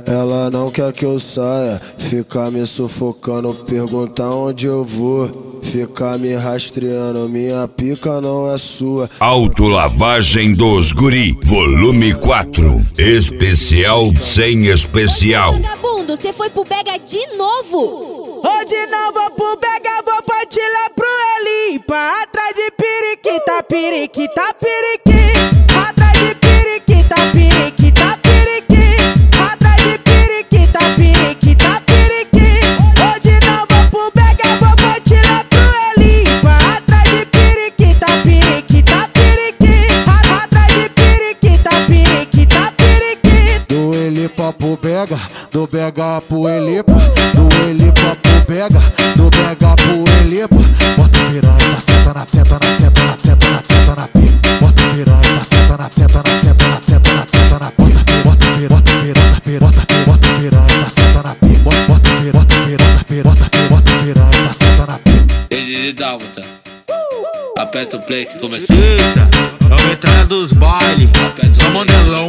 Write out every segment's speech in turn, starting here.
Ela não quer que eu saia, fica me sufocando, pergunta onde eu vou, fica me rastreando, minha pica não é sua. Autolavagem dos Guri, volume 4, especial sem especial. Vagabundo, cê foi pro Bega de novo? Hoje não vou pro Bega, vou partir lá pro Elipa. Atrás de periquita, periquita, periquita. Atrás de periquita, periquita, periquita. Atrás de periquita, periquita, periquita. Hoje não vou pro Bega, vou partir lá pro Elipa. Atrás de periquita, periquita, periquita. Atrás de periquita, periquita, periquita. Do Elipa pro Bega, do Bega pro Elipa. Do Elipa pro Bega, do Bega pro Elipa. Bota piranha, senta na, senta na, senta na, senta na, senta na pica. Bota piranha, senta na, senta na, senta na, senta na, senta na. Bota piranha, bota piranha, bota piranha, bota piranha, senta na pica. Bota piranha, bota piranha, bota piranha, senta na pica. Ele dálmata. Aperta o play que começou. Eita, é o entrada dos bailes. Só mandelão.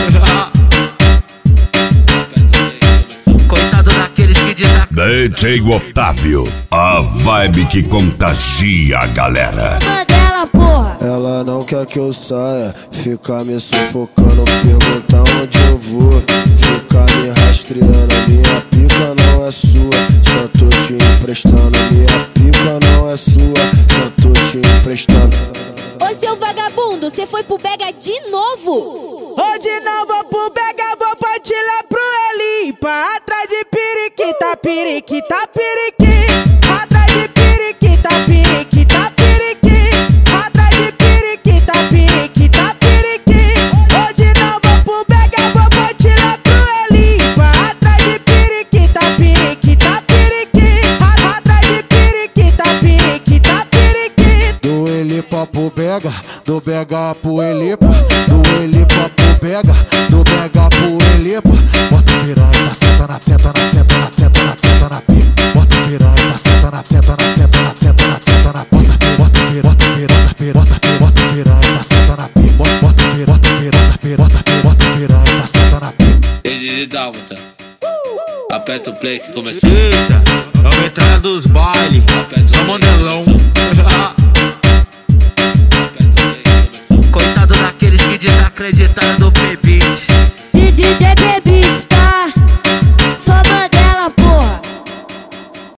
Coitado daqueles que dizem. DJ Otávio, a vibe que contagia a galera. Dela, porra. Ela não quer que eu saia, fica me sufocando, pergunta onde eu vou, fica me rastreando, minha pica não é sua, só tô te emprestando, minha pica não é sua, só tô te emprestando. Ô seu vagabundo, cê foi pro Bega de novo? Hoje não vou pro Bega, vou partir lá pro Elipa. Atrás de periquita, periquita, periquita. Atrás de periquita, periquita, periquita. Atrás de periquita, periquita, periquita. Hoje não vou pro Bega, vou partir lá pro Elipa. Atrás de periquita, periquita, periquita. Atrás de periquita, periquita, periquita. Do Elipa pro Bega, do Bega pro Elipa. Do Elipa pro Bega, do Bega pro Elipa. Bota piranha, senta na, senta na, senta na, senta na, senta na pica. Bota piranha, senta na, senta na, senta na, senta na, senta na. Bota piranha, bota piranha, bota piranha, senta na pica. Bota piranha, bota piranha, senta na pica. Ele dálmata. Aperta o play que começou. Eita, é o entrada dos bailes. Só mandelão.